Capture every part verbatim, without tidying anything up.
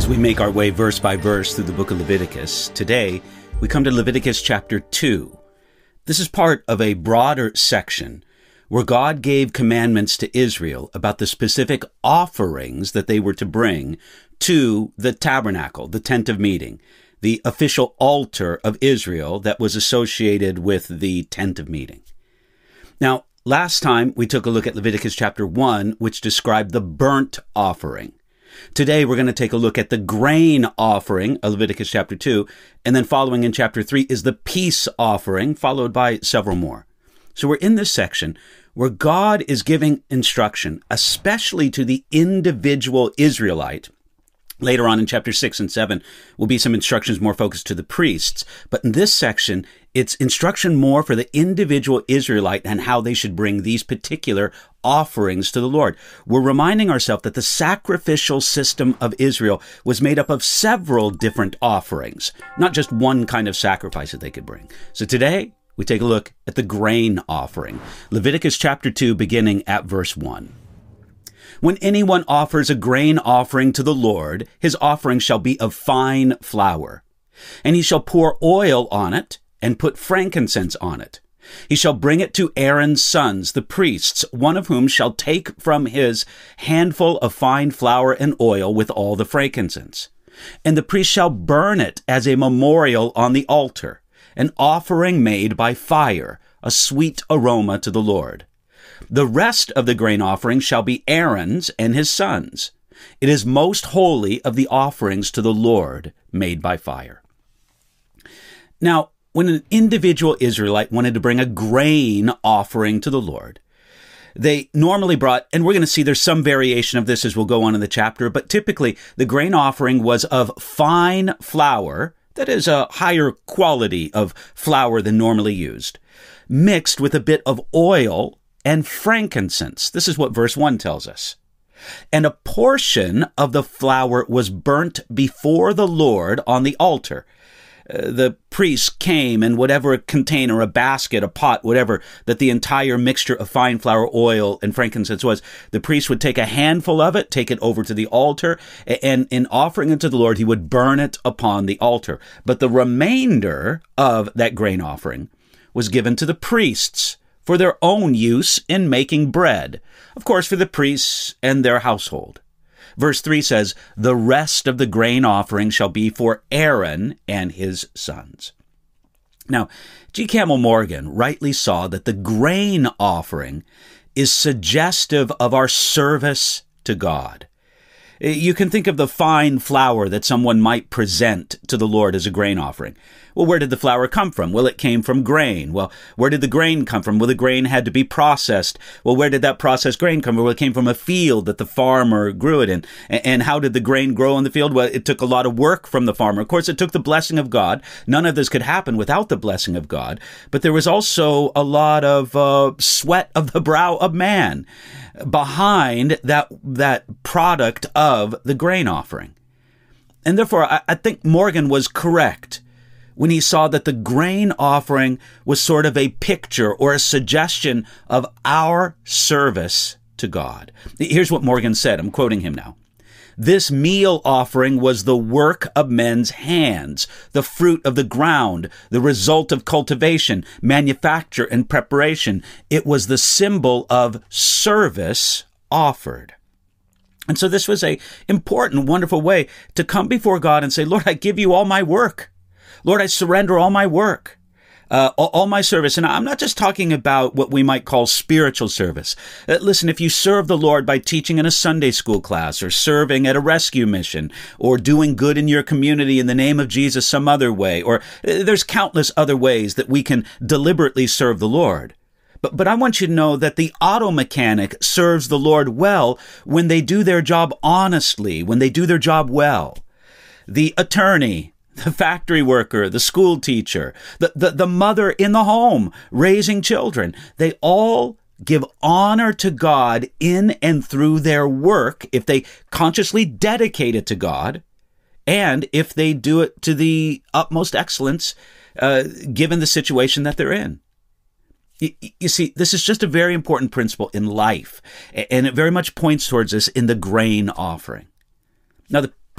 we make our way verse by verse through the book of Leviticus, today we come to Leviticus chapter two. This is part of a broader section where God gave commandments to Israel about the specific offerings that they were to bring to the tabernacle, the tent of meeting, the official altar of Israel that was associated with the tent of meeting. Now, last time we took a look at Leviticus chapter one, which described the burnt offering. Today, we're going to take a look at the grain offering of Leviticus chapter two, and then following in chapter three is the peace offering, followed by several more. So we're in this section where God is giving instruction, especially to the individual Israelite. Later on in chapter six and seven will be some instructions more focused to the priests. But in this section, it's instruction more for the individual Israelite and how they should bring these particular offerings to the Lord. We're reminding ourselves that the sacrificial system of Israel was made up of several different offerings, not just one kind of sacrifice that they could bring. So today, we take a look at the grain offering. Leviticus chapter two, beginning at verse one. When anyone offers a grain offering to the Lord, his offering shall be of fine flour. And he shall pour oil on it and put frankincense on it. He shall bring it to Aaron's sons, the priests, one of whom shall take from his handful of fine flour and oil with all the frankincense. And the priest shall burn it as a memorial on the altar, an offering made by fire, a sweet aroma to the Lord. The rest of the grain offering shall be Aaron's and his sons. It is most holy of the offerings to the Lord made by fire. Now, when an individual Israelite wanted to bring a grain offering to the Lord, they normally brought, and we're going to see there's some variation of this as we'll go on in the chapter, but typically the grain offering was of fine flour, that is a higher quality of flour than normally used, mixed with a bit of oil and frankincense. This is what verse one tells us. And a portion of the flour was burnt before the Lord on the altar. Uh, the priest came in whatever container, a basket, a pot, whatever, that the entire mixture of fine flour, oil, and frankincense was. The priest would take a handful of it, take it over to the altar, and in offering it to the Lord, he would burn it upon the altar. But the remainder of that grain offering was given to the priests for their own use in making bread, of course, for the priests and their household. Verse three says, the rest of the grain offering shall be for Aaron and his sons. Now, G. Campbell Morgan rightly saw that the grain offering is suggestive of our service to God. You can think of the fine flour that someone might present to the Lord as a grain offering. Well, where did the flour come from? Well, it came from grain. Well, where did the grain come from? Well, the grain had to be processed. Well, where did that processed grain come from? Well, it came from a field that the farmer grew it in. And how did the grain grow in the field? Well, it took a lot of work from the farmer. Of course, it took the blessing of God. None of this could happen without the blessing of God. But there was also a lot of uh, sweat of the brow of man behind that that product of the grain offering. And therefore, I, I think Morgan was correct when he saw that the grain offering was sort of a picture or a suggestion of our service to God. Here's what Morgan said. I'm quoting him now. This meal offering was the work of men's hands, the fruit of the ground, the result of cultivation, manufacture, and preparation. It was the symbol of service offered. And so this was a important, wonderful way to come before God and say, Lord, I give you all my work. Lord, I surrender all my work. Uh, all, all my service. And I'm not just talking about what we might call spiritual service. Uh, listen, if you serve the Lord by teaching in a Sunday school class or serving at a rescue mission or doing good in your community in the name of Jesus some other way, or uh, there's countless other ways that we can deliberately serve the Lord. But, but I want you to know that the auto mechanic serves the Lord well when they do their job honestly, when they do their job well. The attorney, the factory worker, the school teacher, the, the, the mother in the home raising children, they all give honor to God in and through their work if they consciously dedicate it to God, and if they do it to the utmost excellence, uh, given the situation that they're in. You, you see, this is just a very important principle in life, and it very much points towards this in the grain offering. Now, the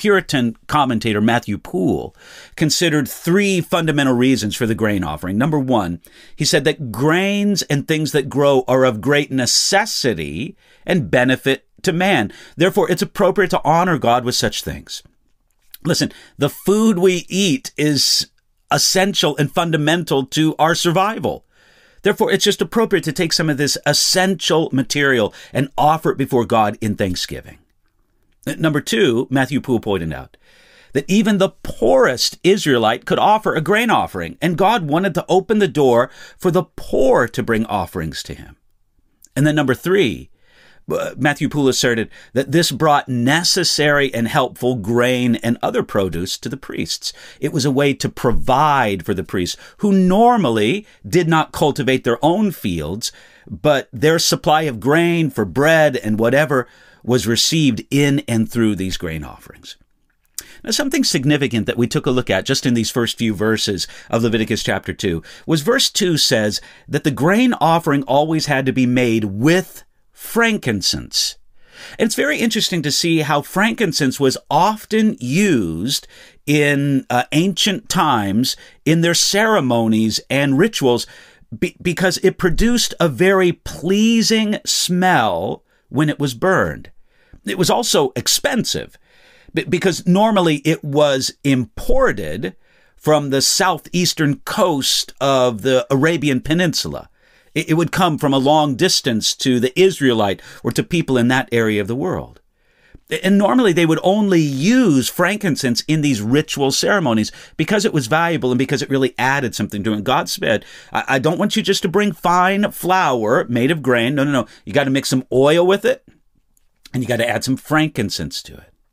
Puritan commentator Matthew Poole considered three fundamental reasons for the grain offering. Number one, he said that grains and things that grow are of great necessity and benefit to man. Therefore, it's appropriate to honor God with such things. Listen, the food we eat is essential and fundamental to our survival. Therefore, it's just appropriate to take some of this essential material and offer it before God in thanksgiving. Number two, Matthew Poole pointed out that even the poorest Israelite could offer a grain offering, and God wanted to open the door for the poor to bring offerings to him. And then number three, Matthew Poole asserted that this brought necessary and helpful grain and other produce to the priests. It was a way to provide for the priests, who normally did not cultivate their own fields, but their supply of grain for bread and whatever was received in and through these grain offerings. Now, something significant that we took a look at just in these first few verses of Leviticus chapter two was verse two says that the grain offering always had to be made with frankincense. And it's very interesting to see how frankincense was often used in uh, ancient times in their ceremonies and rituals be- because it produced a very pleasing smell when it was burned. It was also expensive b- because normally it was imported from the southeastern coast of the Arabian Peninsula. It would come from a long distance to the Israelite or to people in that area of the world. And normally they would only use frankincense in these ritual ceremonies because it was valuable and because it really added something to it. God said, I, I don't want you just to bring fine flour made of grain. No, no, no. You got to mix some oil with it, and you got to add some frankincense to it.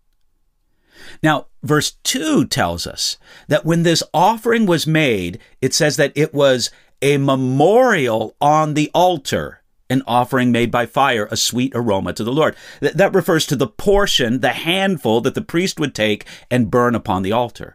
Now, verse two tells us that when this offering was made, it says that it was a memorial on the altar, an offering made by fire, a sweet aroma to the Lord. Th- that refers to the portion, the handful that the priest would take and burn upon the altar.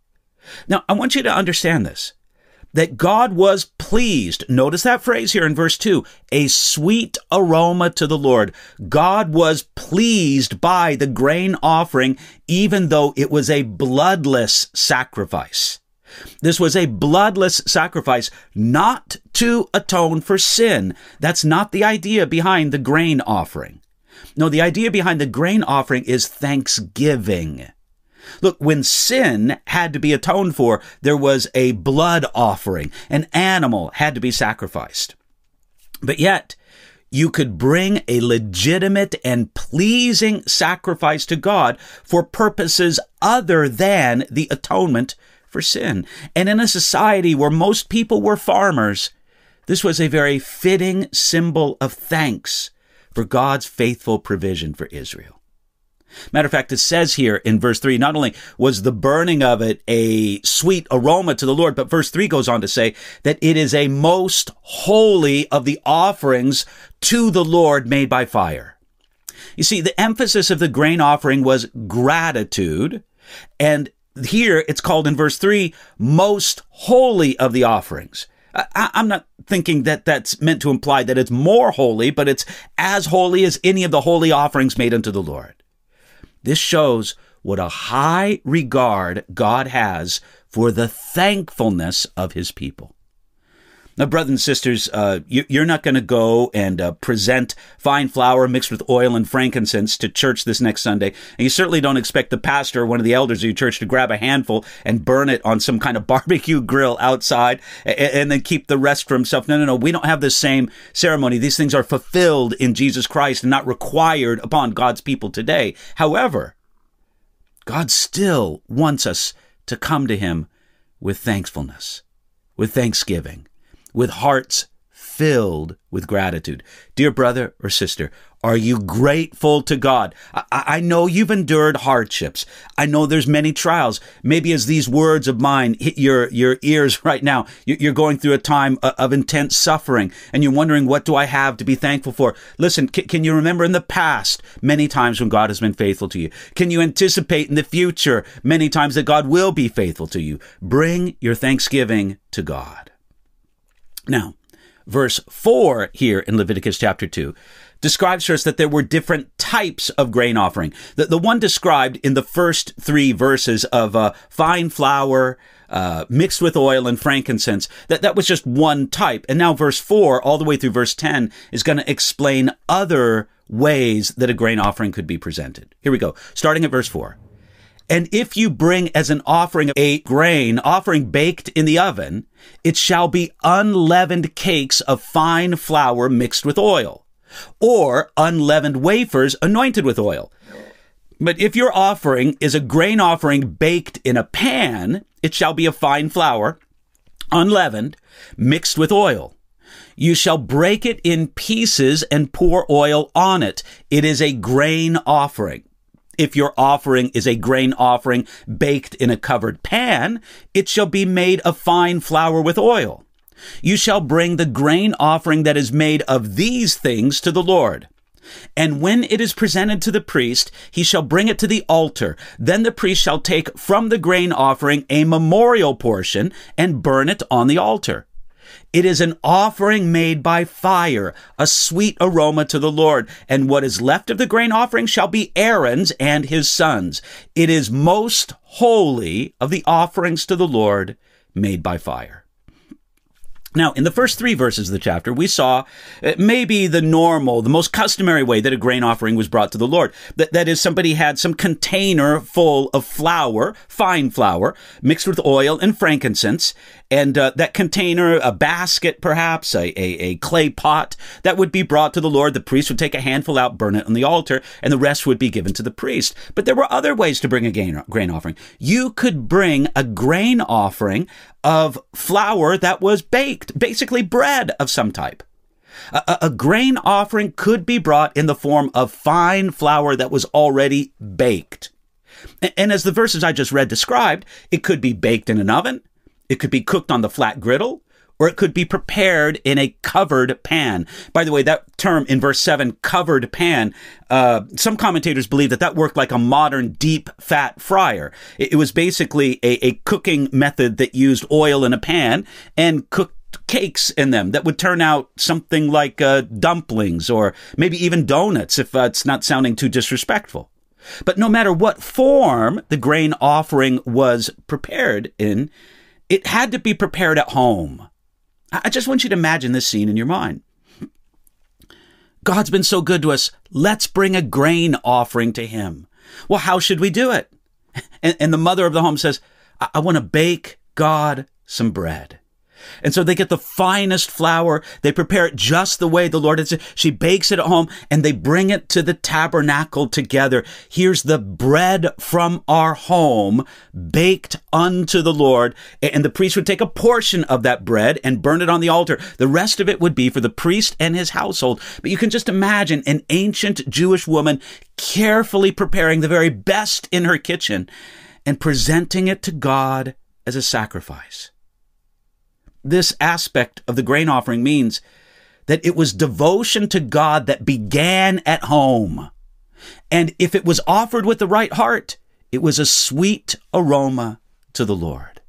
Now, I want you to understand this, that God was pleased. Notice that phrase here in verse two, a sweet aroma to the Lord. God was pleased by the grain offering, even though it was a bloodless sacrifice. This was a bloodless sacrifice, not to atone for sin. That's not the idea behind the grain offering. No, the idea behind the grain offering is thanksgiving. Look, when sin had to be atoned for, there was a blood offering. An animal had to be sacrificed. But yet, you could bring a legitimate and pleasing sacrifice to God for purposes other than the atonement for sin. And in a society where most people were farmers, this was a very fitting symbol of thanks for God's faithful provision for Israel. Matter of fact, it says here in verse three, not only was the burning of it a sweet aroma to the Lord, but verse three goes on to say that it is a most holy of the offerings to the Lord made by fire. You see, the emphasis of the grain offering was gratitude, and here it's called in verse three, most holy of the offerings. I, I'm not thinking that that's meant to imply that it's more holy, but it's as holy as any of the holy offerings made unto the Lord. This shows what a high regard God has for the thankfulness of his people. Now, brothers and sisters, uh, you, you're not going to go and uh, present fine flour mixed with oil and frankincense to church this next Sunday. And you certainly don't expect the pastor or one of the elders of your church to grab a handful and burn it on some kind of barbecue grill outside and, and then keep the rest for himself. No, no, no. We don't have the same ceremony. These things are fulfilled in Jesus Christ and not required upon God's people today. However, God still wants us to come to him with thankfulness, with thanksgiving, with hearts filled with gratitude. Dear brother or sister, are you grateful to God? I, I know you've endured hardships. I know there's many trials. Maybe as these words of mine hit your, your ears right now, you're going through a time of intense suffering and you're wondering, what do I have to be thankful for? Listen, can, can you remember in the past many times when God has been faithful to you? Can you anticipate in the future many times that God will be faithful to you? Bring your thanksgiving to God. Now, Verse four here in Leviticus chapter two describes for us that there were different types of grain offering. The, the one described in the first three verses of uh, fine flour, uh, mixed with oil and frankincense, that, that was just one type. And now verse four, all the way through verse ten, is going to explain other ways that a grain offering could be presented. Here we go, starting at verse four. And if you bring as an offering a grain offering baked in the oven, it shall be unleavened cakes of fine flour mixed with oil, or unleavened wafers anointed with oil. But if your offering is a grain offering baked in a pan, it shall be a fine flour, unleavened, mixed with oil. You shall break it in pieces and pour oil on it. It is a grain offering. If your offering is a grain offering baked in a covered pan, it shall be made of fine flour with oil. You shall bring the grain offering that is made of these things to the Lord. And when it is presented to the priest, he shall bring it to the altar. Then the priest shall take from the grain offering a memorial portion and burn it on the altar. It is an offering made by fire, a sweet aroma to the Lord. And what is left of the grain offering shall be Aaron's and his sons. It is most holy of the offerings to the Lord made by fire. Now, in the first three verses of the chapter, we saw maybe the normal, the most customary way that a grain offering was brought to the Lord. That, that is, somebody had some container full of flour, fine flour, mixed with oil and frankincense, and uh, that container, a basket perhaps, a, a, a clay pot, that would be brought to the Lord. The priest would take a handful out, burn it on the altar, and the rest would be given to the priest. But there were other ways to bring a grain, grain offering. You could bring a grain offering of flour that was baked, basically bread of some type. A, a grain offering could be brought in the form of fine flour that was already baked. And, and as the verses I just read described, it could be baked in an oven, it could be cooked on the flat griddle, or it could be prepared in a covered pan. By the way, that term in verse seven, covered pan, uh, some commentators believe that that worked like a modern deep fat fryer. It, it was basically a, a cooking method that used oil in a pan and cooked cakes in them that would turn out something like uh, dumplings or maybe even donuts, if uh, it's not sounding too disrespectful. But no matter what form the grain offering was prepared in, it had to be prepared at home. I just want you to imagine this scene in your mind. God's been so good to us. Let's bring a grain offering to him. Well, how should we do it? And, and the mother of the home says, I, I want to bake God some bread. And so they get the finest flour. They prepare it just the way the Lord had said. She bakes it at home and they bring it to the tabernacle together. Here's the bread from our home baked unto the Lord. And the priest would take a portion of that bread and burn it on the altar. The rest of it would be for the priest and his household. But you can just imagine an ancient Jewish woman carefully preparing the very best in her kitchen and presenting it to God as a sacrifice. This aspect of the grain offering means that it was devotion to God that began at home. And if it was offered with the right heart, it was a sweet aroma to the Lord.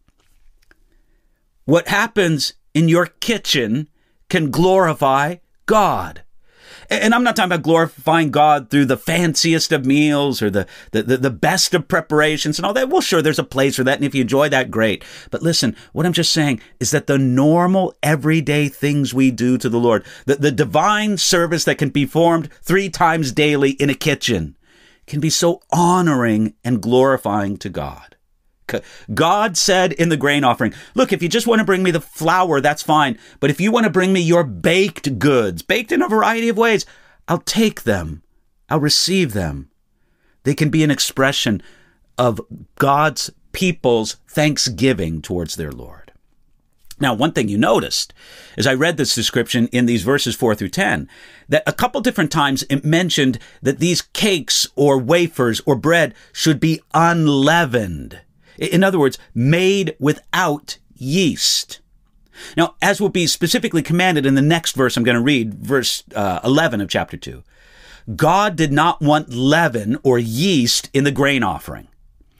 What happens in your kitchen can glorify God. And I'm not talking about glorifying God through the fanciest of meals or the, the, the, the best of preparations and all that. Well, sure, there's a place for that. And if you enjoy that, great. But listen, what I'm just saying is that the normal, everyday things we do to the Lord, the, the divine service that can be performed three times daily in a kitchen, can be so honoring and glorifying to God. God said in the grain offering, look, if you just want to bring me the flour, that's fine. But if you want to bring me your baked goods, baked in a variety of ways, I'll take them. I'll receive them. They can be an expression of God's people's thanksgiving towards their Lord. Now, one thing you noticed as I read this description in these verses four through ten, that a couple different times it mentioned that these cakes or wafers or bread should be unleavened. In other words, made without yeast. Now, as will be specifically commanded in the next verse I'm going to read, verse uh, eleven of chapter two, God did not want leaven or yeast in the grain offering.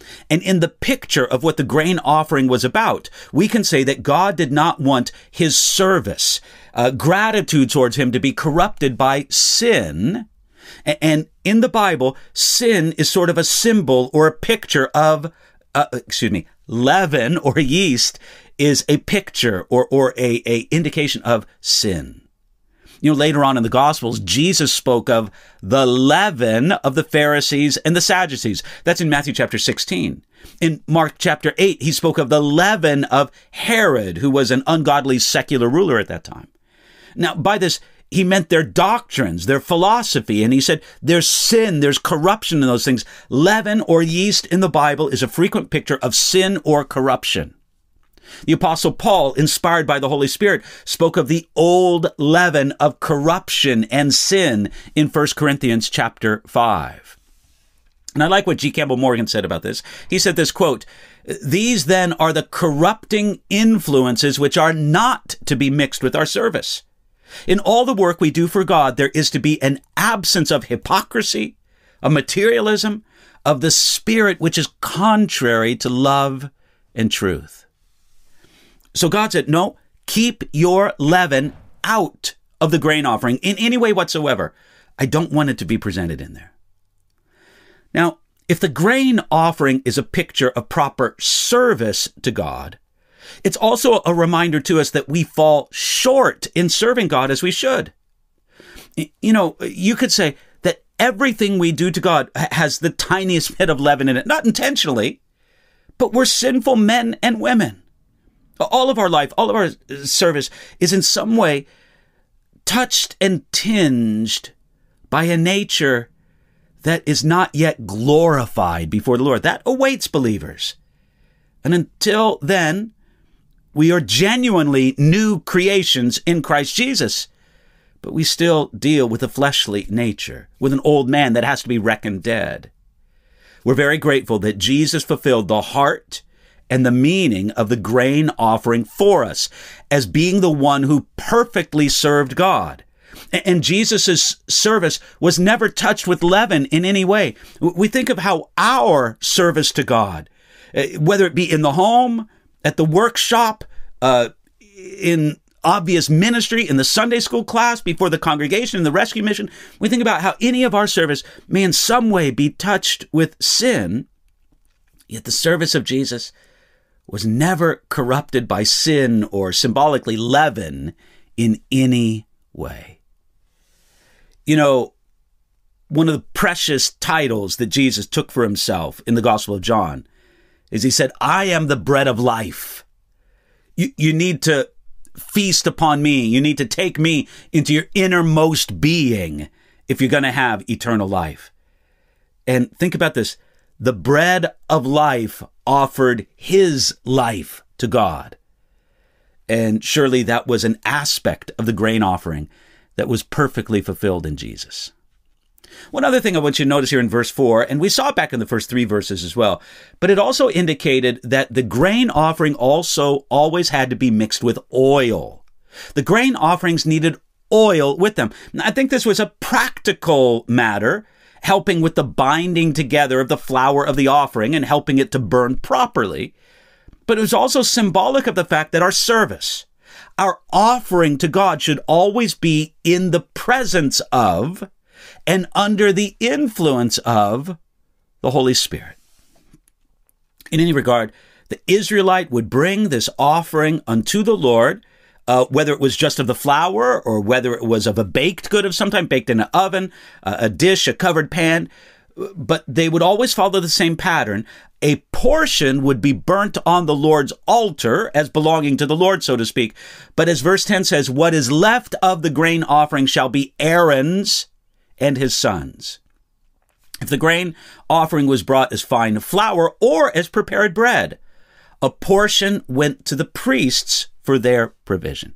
And in the picture of what the grain offering was about, we can say that God did not want his service, uh, gratitude towards him to be corrupted by sin. And in the Bible, sin is sort of a symbol or a picture of, uh, excuse me, leaven or yeast is a picture or, or a, a indication of sin. You know, later on in the Gospels, Jesus spoke of the leaven of the Pharisees and the Sadducees. That's in Matthew chapter sixteen. In Mark chapter eight, he spoke of the leaven of Herod, who was an ungodly secular ruler at that time. Now, by this, he meant their doctrines, their philosophy, and he said there's sin, there's corruption in those things. Leaven or yeast in the Bible is a frequent picture of sin or corruption. The Apostle Paul, inspired by the Holy Spirit, spoke of the old leaven of corruption and sin in First Corinthians chapter five. And I like what G. Campbell Morgan said about this. He said this, quote, "These then are the corrupting influences which are not to be mixed with our service. In all the work we do for God, there is to be an absence of hypocrisy, of materialism, of the spirit which is contrary to love and truth." So God said, no, keep your leaven out of the grain offering in any way whatsoever. I don't want it to be presented in there. Now, if the grain offering is a picture of proper service to God, it's also a reminder to us that we fall short in serving God as we should. You know, you could say that everything we do to God has the tiniest bit of leaven in it, not intentionally, but we're sinful men and women. All of our life, all of our service is in some way touched and tinged by a nature that is not yet glorified before the Lord. That awaits believers. And until then, we are genuinely new creations in Christ Jesus, but we still deal with a fleshly nature, with an old man that has to be reckoned dead. We're very grateful that Jesus fulfilled the heart and the meaning of the grain offering for us as being the one who perfectly served God. And Jesus' service was never touched with leaven in any way. We think of how our service to God, whether it be in the home, at the workshop, uh, in obvious ministry, in the Sunday school class, before the congregation, in the rescue mission, we think about how any of our service may in some way be touched with sin, yet the service of Jesus was never corrupted by sin or symbolically leaven in any way. You know, one of the precious titles that Jesus took for himself in the Gospel of John is he said, "I am the bread of life." You, you need to feast upon me. You need to take me into your innermost being if you're going to have eternal life. And think about this. The bread of life offered his life to God. And surely that was an aspect of the grain offering that was perfectly fulfilled in Jesus. One other thing I want you to notice here in verse four, and we saw it back in the first three verses as well, but it also indicated that the grain offering also always had to be mixed with oil. The grain offerings needed oil with them. I think this was a practical matter, helping with the binding together of the flour of the offering and helping it to burn properly. But it was also symbolic of the fact that our service, our offering to God, should always be in the presence of and under the influence of the Holy Spirit. In any regard, the Israelite would bring this offering unto the Lord, Uh, whether it was just of the flour or whether it was of a baked good of some time, baked in an oven, uh, a dish, a covered pan. But they would always follow the same pattern. A portion would be burnt on the Lord's altar as belonging to the Lord, so to speak. But as verse ten says, what is left of the grain offering shall be Aaron's and his sons. If the grain offering was brought as fine flour or as prepared bread, a portion went to the priests for their provision.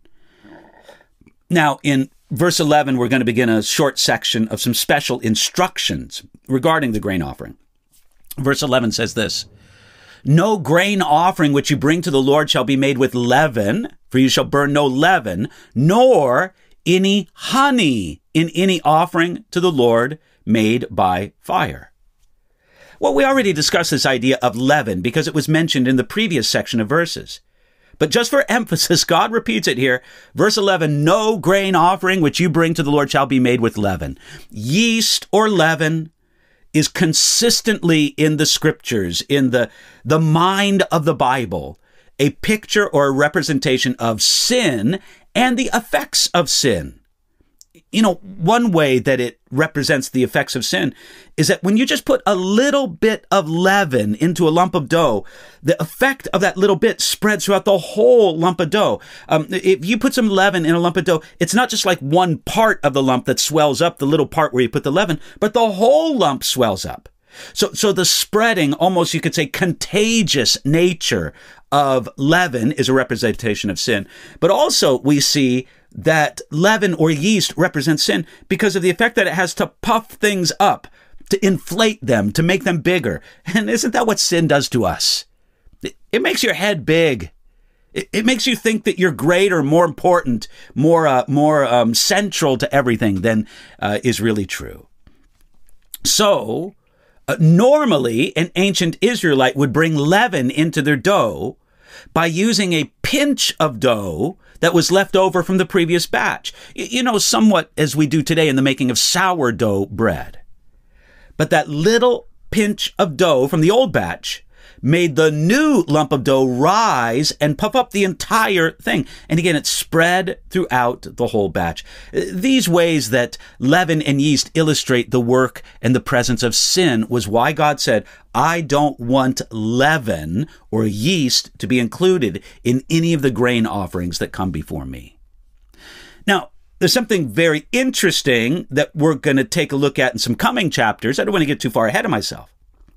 Now, in verse eleven, we're going to begin a short section of some special instructions regarding the grain offering. Verse eleven says this, "No grain offering which you bring to the Lord shall be made with leaven, for you shall burn no leaven, nor any honey in any offering to the Lord made by fire." Well, we already discussed this idea of leaven because it was mentioned in the previous section of verses. But just for emphasis, God repeats it here. Verse eleven, no grain offering which you bring to the Lord shall be made with leaven. Yeast or leaven is consistently in the scriptures, in the, the mind of the Bible, a picture or a representation of sin and the effects of sin. You know, one way that it represents the effects of sin is that when you just put a little bit of leaven into a lump of dough, the effect of that little bit spreads throughout the whole lump of dough. Um, if you put some leaven in a lump of dough, it's not just like one part of the lump that swells up, the little part where you put the leaven, but the whole lump swells up. So, so the spreading, almost you could say contagious nature of leaven is a representation of sin. But also we see that leaven or yeast represents sin because of the effect that it has to puff things up, to inflate them, to make them bigger. And isn't that what sin does to us? It, it makes your head big. It, it makes you think that you're greater, more important, more uh, more um, central to everything than uh, is really true. So, uh, normally, an ancient Israelite would bring leaven into their dough by using a pinch of dough that was left over from the previous batch. You know, somewhat as we do today in the making of sourdough bread. But that little pinch of dough from the old batch made the new lump of dough rise and puff up the entire thing. And again, it spread throughout the whole batch. These ways that leaven and yeast illustrate the work and the presence of sin was why God said, I don't want leaven or yeast to be included in any of the grain offerings that come before me. Now, there's something very interesting that we're going to take a look at in some coming chapters. I don't want to get too far ahead of myself.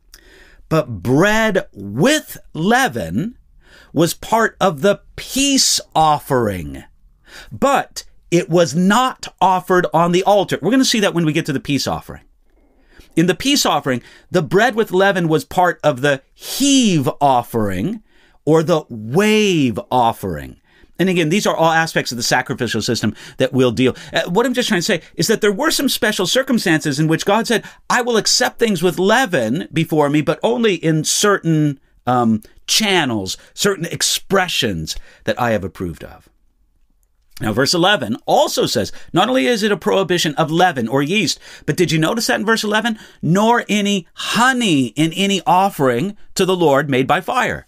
But bread with leaven was part of the peace offering. But it was not offered on the altar. We're going to see that when we get to the peace offering. In the peace offering, the bread with leaven was part of the heave offering or the wave offering. And again, these are all aspects of the sacrificial system that we'll deal. Uh, what I'm just trying to say is that there were some special circumstances in which God said, I will accept things with leaven before me, but only in certain um, channels, certain expressions that I have approved of. Now, verse eleven also says, not only is it a prohibition of leaven or yeast, but did you notice that in verse eleven? Nor any honey in any offering to the Lord made by fire.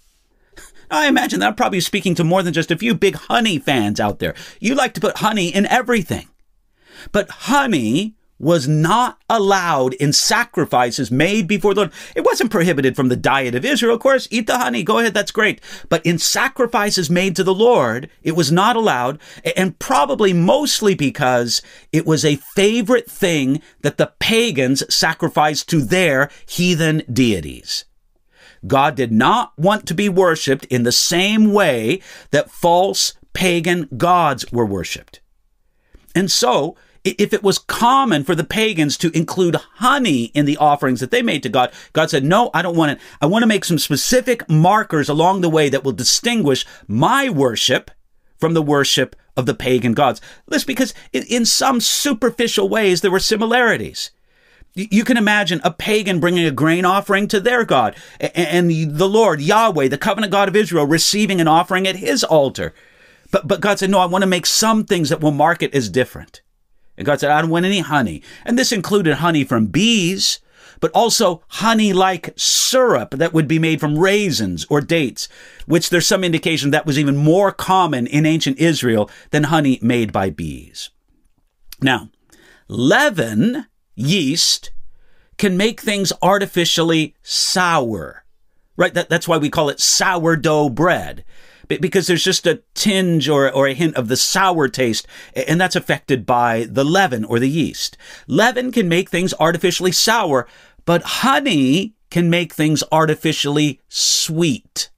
I imagine that I'm probably speaking to more than just a few big honey fans out there. You like to put honey in everything. But honey was not allowed in sacrifices made before the Lord. It wasn't prohibited from the diet of Israel. Of course, eat the honey. Go ahead. That's great. But in sacrifices made to the Lord, it was not allowed, and probably mostly because it was a favorite thing that the pagans sacrificed to their heathen deities. God did not want to be worshipped in the same way that false pagan gods were worshipped. And so, if it was common for the pagans to include honey in the offerings that they made to God, God said, no, I don't want it. I want to make some specific markers along the way that will distinguish my worship from the worship of the pagan gods. Listen, because in some superficial ways, there were similarities. You can imagine a pagan bringing a grain offering to their God, and the Lord, Yahweh, the covenant God of Israel, receiving an offering at his altar. But, but God said, no, I want to make some things that will mark it as different. And God said, I don't want any honey. And this included honey from bees, but also honey-like syrup that would be made from raisins or dates, which there's some indication that was even more common in ancient Israel than honey made by bees. Now, leaven, yeast, can make things artificially sour, right? That, that's why we call it sourdough bread, because there's just a tinge or, or a hint of the sour taste, and that's affected by the leaven or the yeast. Leaven can make things artificially sour, but honey can make things artificially sweet.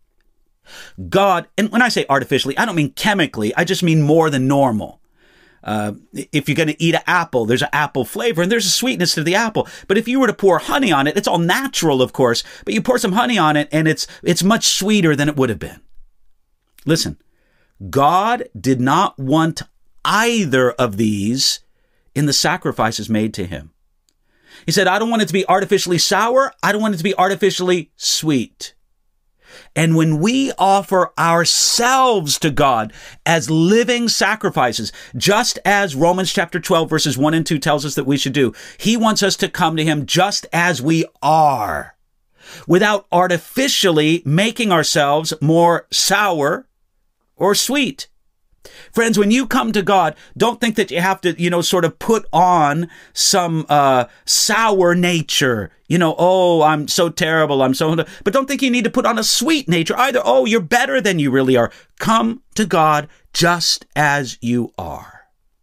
God, and when I say artificially, I don't mean chemically, I just mean more than normal. Uh, if you're going to eat an apple, there's an apple flavor and there's a sweetness to the apple. But if you were to pour honey on it, it's all natural, of course, but you pour some honey on it and it's, it's much sweeter than it would have been. Listen, God did not want either of these in the sacrifices made to him. He said, I don't want it to be artificially sour. I don't want it to be artificially sweet. And when we offer ourselves to God as living sacrifices, just as Romans chapter twelve, verses one and two tells us that we should do, he wants us to come to him just as we are, without artificially making ourselves more sour or sweet. Friends, when you come to God, don't think that you have to, you know, sort of put on some uh, sour nature. You know, oh, I'm so terrible. I'm so, but don't think you need to put on a sweet nature either. Oh, you're better than you really are. Come to God just as you are.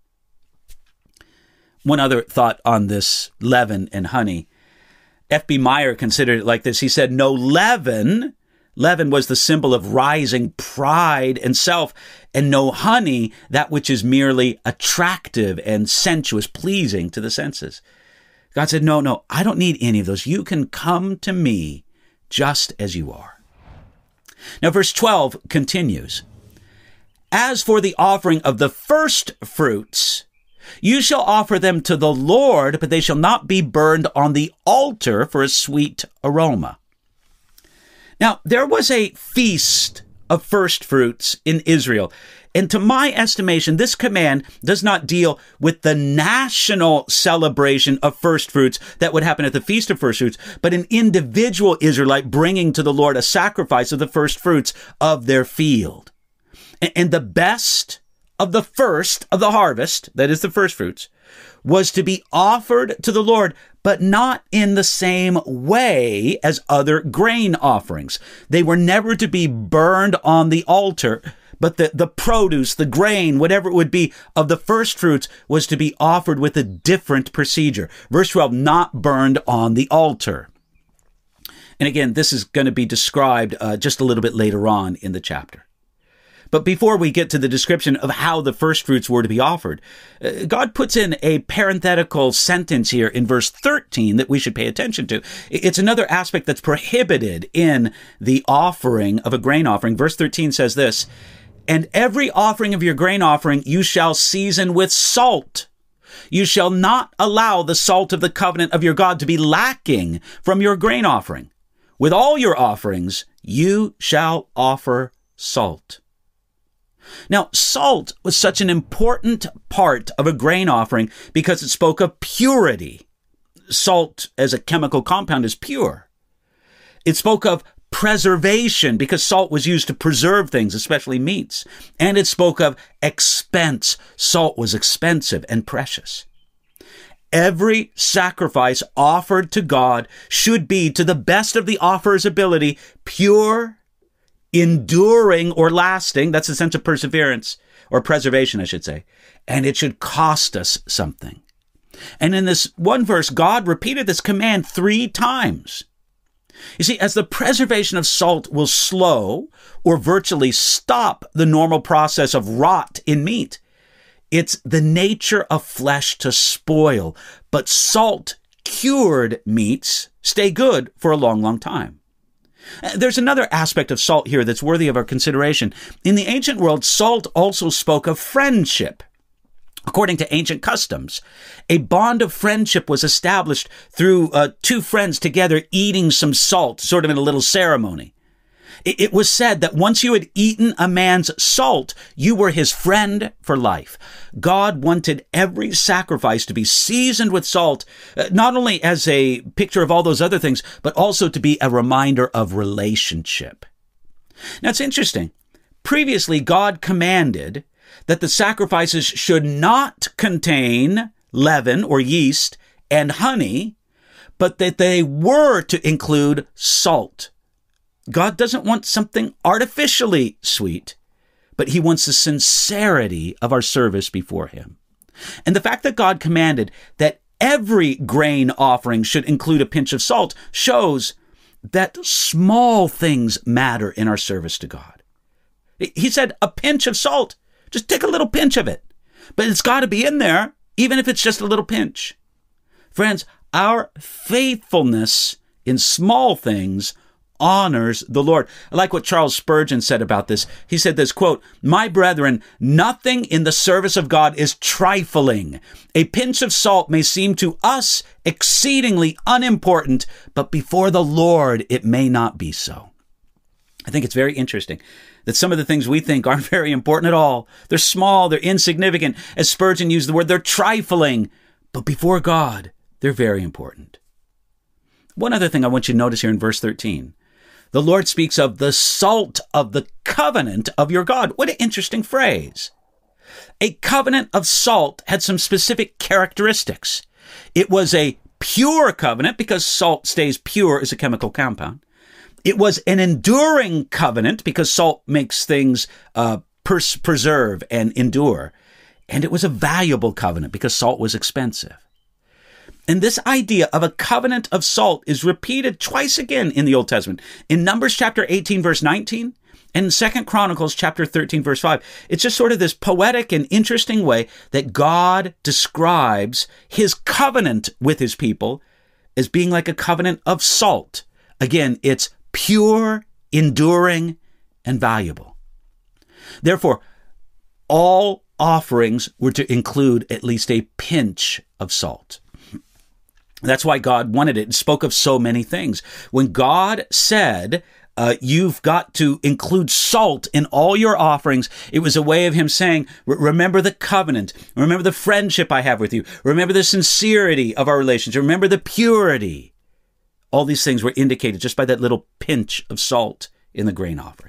One other thought on this leaven and honey. F B Meyer considered it like this. He said, no leaven. Leaven was the symbol of rising pride and self, and no honey, that which is merely attractive and sensuous, pleasing to the senses. God said, no, no, I don't need any of those. You can come to me just as you are. Now, verse twelve continues. As for the offering of the first fruits, you shall offer them to the Lord, but they shall not be burned on the altar for a sweet aroma. Now, there was a feast of first fruits in Israel. And to my estimation, this command does not deal with the national celebration of first fruits that would happen at the Feast of First Fruits, but an individual Israelite bringing to the Lord a sacrifice of the first fruits of their field. And the best of the first of the harvest, that is the first fruits, was to be offered to the Lord, but not in the same way as other grain offerings. They were never to be burned on the altar, but the, the produce, the grain, whatever it would be of the first fruits was to be offered with a different procedure. Verse twelve, not burned on the altar. And again, this is going to be described uh, just a little bit later on in the chapter. But before we get to the description of how the first fruits were to be offered, uh, God puts in a parenthetical sentence here in verse thirteen that we should pay attention to. It's another aspect that's prohibited in the offering of a grain offering. Verse thirteen says this, and every offering of your grain offering you shall season with salt. You shall not allow the salt of the covenant of your God to be lacking from your grain offering. With all your offerings, you shall offer salt. Now, salt was such an important part of a grain offering because it spoke of purity. Salt as a chemical compound is pure. It spoke of preservation because salt was used to preserve things, especially meats. And it spoke of expense. Salt was expensive and precious. Every sacrifice offered to God should be, to the best of the offerer's ability, pure, enduring or lasting. That's a sense of perseverance or preservation, I should say. And it should cost us something. And in this one verse, God repeated this command three times. You see, as the preservation of salt will slow or virtually stop the normal process of rot in meat, it's the nature of flesh to spoil. But salt cured meats stay good for a long, long time. There's another aspect of salt here that's worthy of our consideration. In the ancient world, salt also spoke of friendship. According to ancient customs, a bond of friendship was established through uh, two friends together eating some salt, sort of in a little ceremony. It, it was said that once you had eaten a man's salt, you were his friend for life. God wanted every sacrifice to be seasoned with salt, uh, not only as a picture of all those other things, but also to be a reminder of relationship. Now, it's interesting. Previously, God commanded that the sacrifices should not contain leaven or yeast and honey, but that they were to include salt. God doesn't want something artificially sweet, but he wants the sincerity of our service before him. And the fact that God commanded that every grain offering should include a pinch of salt shows that small things matter in our service to God. He said a pinch of salt. Just take a little pinch of it. But it's got to be in there, even if it's just a little pinch. Friends, our faithfulness in small things honors the Lord. I like what Charles Spurgeon said about this. He said this, quote, "My brethren, nothing in the service of God is trifling. A pinch of salt may seem to us exceedingly unimportant, but before the Lord it may not be so." I think it's very interesting that some of the things we think aren't very important at all. They're small, they're insignificant. As Spurgeon used the word, they're trifling. But before God, they're very important. One other thing I want you to notice here in verse thirteen. The Lord speaks of the salt of the covenant of your God. What an interesting phrase. A covenant of salt had some specific characteristics. It was a pure covenant because salt stays pure as a chemical compound. It was an enduring covenant because salt makes things uh, pers- preserve and endure. And it was a valuable covenant because salt was expensive. And this idea of a covenant of salt is repeated twice again in the Old Testament. In Numbers chapter eighteen, verse nineteen, and in Second Chronicles chapter thirteen, verse five. It's just sort of this poetic and interesting way that God describes his covenant with his people as being like a covenant of salt. Again, it's pure, enduring, and valuable. Therefore, all offerings were to include at least a pinch of salt. That's why God wanted it and spoke of so many things. When God said, uh, you've got to include salt in all your offerings, it was a way of him saying, remember the covenant, remember the friendship I have with you, remember the sincerity of our relationship, remember the purity. All these things were indicated just by that little pinch of salt in the grain offering.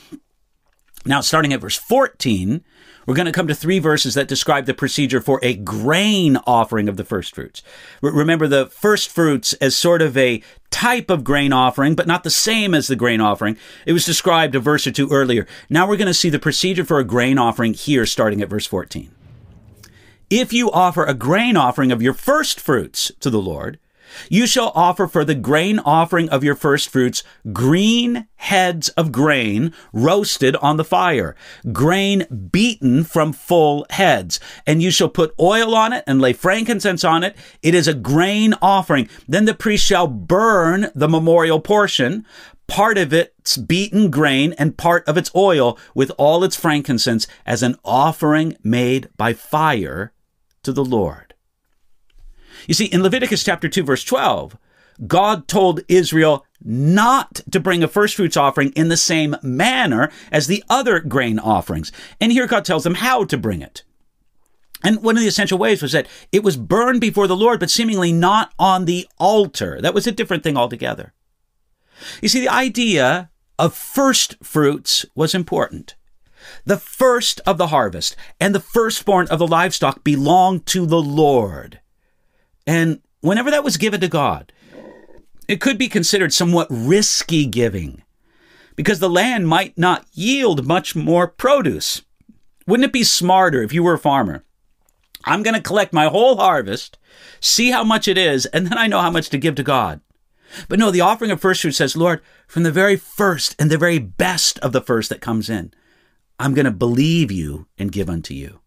Now, starting at verse fourteen, we're going to come to three verses that describe the procedure for a grain offering of the first fruits. Remember the first fruits as sort of a type of grain offering, but not the same as the grain offering. It was described a verse or two earlier. Now we're going to see the procedure for a grain offering here, starting at verse fourteen. If you offer a grain offering of your first fruits to the Lord, you shall offer for the grain offering of your first fruits green heads of grain roasted on the fire, grain beaten from full heads. And you shall put oil on it and lay frankincense on it. It is a grain offering. Then the priest shall burn the memorial portion, part of its beaten grain and part of its oil with all its frankincense as an offering made by fire to the Lord. You see, in Leviticus chapter two, verse twelve, God told Israel not to bring a first fruits offering in the same manner as the other grain offerings. And here God tells them how to bring it. And one of the essential ways was that it was burned before the Lord, but seemingly not on the altar. That was a different thing altogether. You see, the idea of first fruits was important. The first of the harvest and the firstborn of the livestock belonged to the Lord. And whenever that was given to God, it could be considered somewhat risky giving because the land might not yield much more produce. Wouldn't it be smarter if you were a farmer? I'm going to collect my whole harvest, see how much it is, and then I know how much to give to God. But no, the offering of first fruit says, Lord, from the very first and the very best of the first that comes in, I'm going to believe you and give unto you.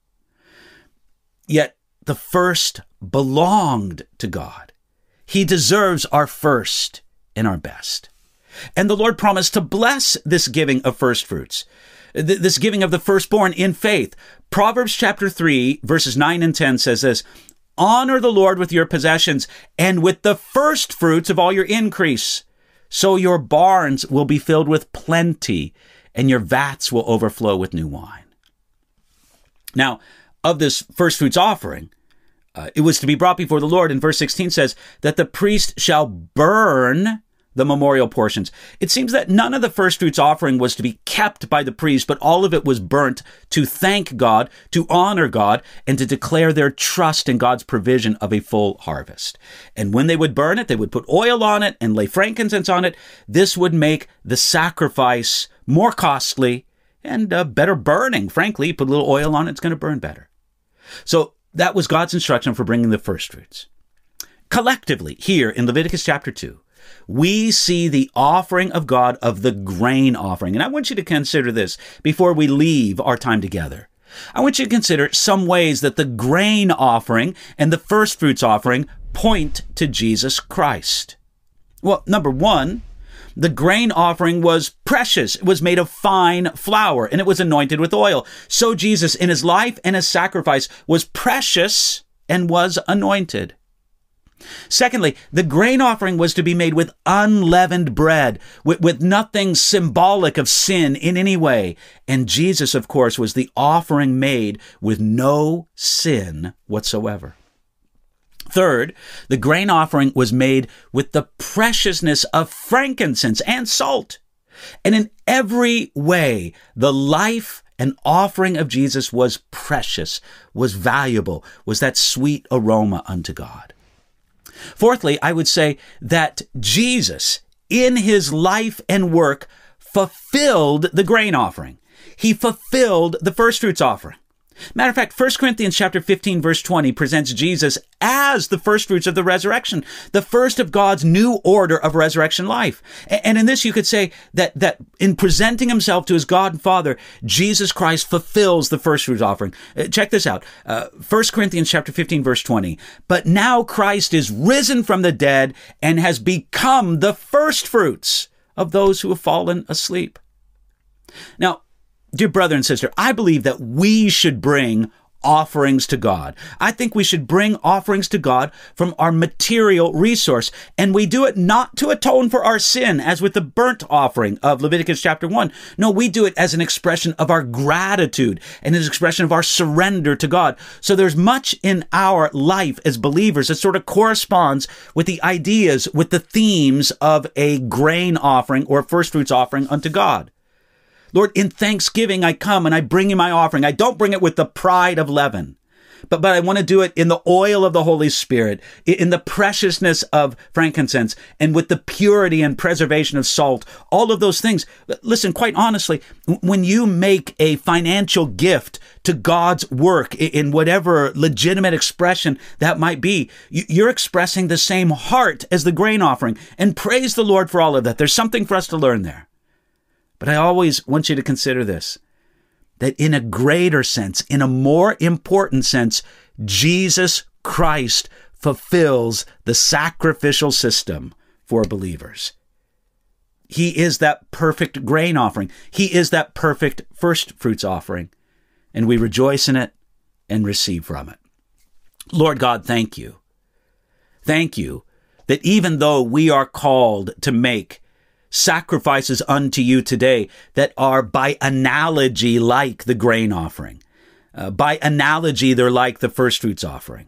Yet the first belonged to God. He deserves our first and our best. And the Lord promised to bless this giving of first fruits, th- this giving of the firstborn in faith. Proverbs chapter three, verses nine and ten says this, honor the Lord with your possessions and with the first fruits of all your increase. So your barns will be filled with plenty and your vats will overflow with new wine. Now, of this first fruits offering, uh, it was to be brought before the Lord. And verse sixteen says that the priest shall burn the memorial portions. It seems that none of the first fruits offering was to be kept by the priest, but all of it was burnt to thank God, to honor God, and to declare their trust in God's provision of a full harvest. And when they would burn it, they would put oil on it and lay frankincense on it. This would make the sacrifice more costly and uh, better burning. Frankly, you put a little oil on it, it's going to burn better. So that was God's instruction for bringing the first fruits. Collectively, here in Leviticus chapter two, we see the offering of God of the grain offering. And I want you to consider this before we leave our time together. I want you to consider some ways that the grain offering and the first fruits offering point to Jesus Christ. Well, number one, The grain offering was precious. It was made of fine flour, and it was anointed with oil. So Jesus, in his life and his sacrifice, was precious and was anointed. Secondly, the grain offering was to be made with unleavened bread, with, with nothing symbolic of sin in any way. And Jesus, of course, was the offering made with no sin whatsoever. Third, the grain offering was made with the preciousness of frankincense and salt. And in every way, the life and offering of Jesus was precious, was valuable, was that sweet aroma unto God. Fourthly, I would say that Jesus, in his life and work, fulfilled the grain offering. He fulfilled the first fruits offering. Matter of fact, First Corinthians chapter fifteen, verse twenty presents Jesus as the first fruits of the resurrection, the first of God's new order of resurrection life. And in this, you could say that, that in presenting himself to his God and Father, Jesus Christ fulfills the first fruits offering. Check this out. Uh, First Corinthians chapter fifteen, verse twenty. But now Christ is risen from the dead and has become the first fruits of those who have fallen asleep. Now, dear brother and sister, I believe that we should bring offerings to God. I think we should bring offerings to God from our material resource. And we do it not to atone for our sin, as with the burnt offering of Leviticus chapter one. No, we do it as an expression of our gratitude and an expression of our surrender to God. So there's much in our life as believers that sort of corresponds with the ideas, with the themes of a grain offering or first fruits offering unto God. Lord, in thanksgiving, I come and I bring you my offering. I don't bring it with the pride of leaven, but, but I want to do it in the oil of the Holy Spirit, in the preciousness of frankincense, and with the purity and preservation of salt, all of those things. Listen, quite honestly, when you make a financial gift to God's work in whatever legitimate expression that might be, you're expressing the same heart as the grain offering. And praise the Lord for all of that. There's something for us to learn there. But I always want you to consider this, that in a greater sense, in a more important sense, Jesus Christ fulfills the sacrificial system for believers. He is that perfect grain offering. He is that perfect first fruits offering. And we rejoice in it and receive from it. Lord God, thank you. Thank you that even though we are called to make sacrifices unto you today that are by analogy like the grain offering. Uh, by analogy, they're like the first fruits offering.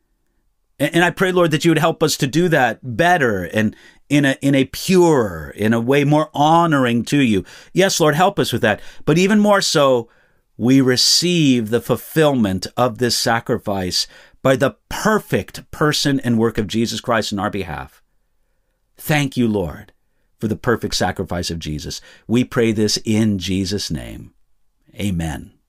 And, and I pray, Lord, that you would help us to do that better and in a, in a pure, in a way more honoring to you. Yes, Lord, help us with that. But even more so, we receive the fulfillment of this sacrifice by the perfect person and work of Jesus Christ in our behalf. Thank you, Lord, for the perfect sacrifice of Jesus. We pray this in Jesus' name. Amen.